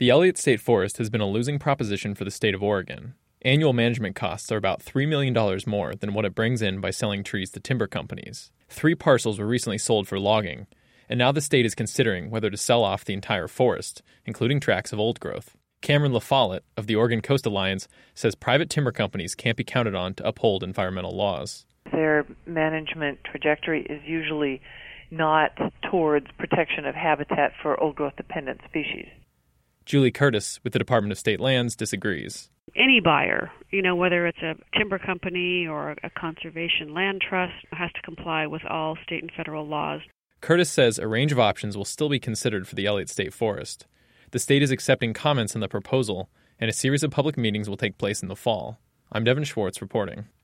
The Elliott State Forest has been a losing proposition for the state of Oregon. Annual management costs are about $3 million more than what it brings in by selling trees to timber companies. 3 parcels were recently sold for logging, and now the state is considering whether to sell off the entire forest, including tracts of old growth. Cameron LaFollette of the Oregon Coast Alliance says private timber companies can't be counted on to uphold environmental laws. Their management trajectory is usually not towards protection of habitat for old-growth dependent species. Julie Curtis with the Department of State Lands disagrees. Any buyer, whether it's a timber company or a conservation land trust, has to comply with all state and federal laws. Curtis says a range of options will still be considered for the Elliott State Forest. The state is accepting comments on the proposal, and a series of public meetings will take place in the fall. I'm Devin Schwartz reporting.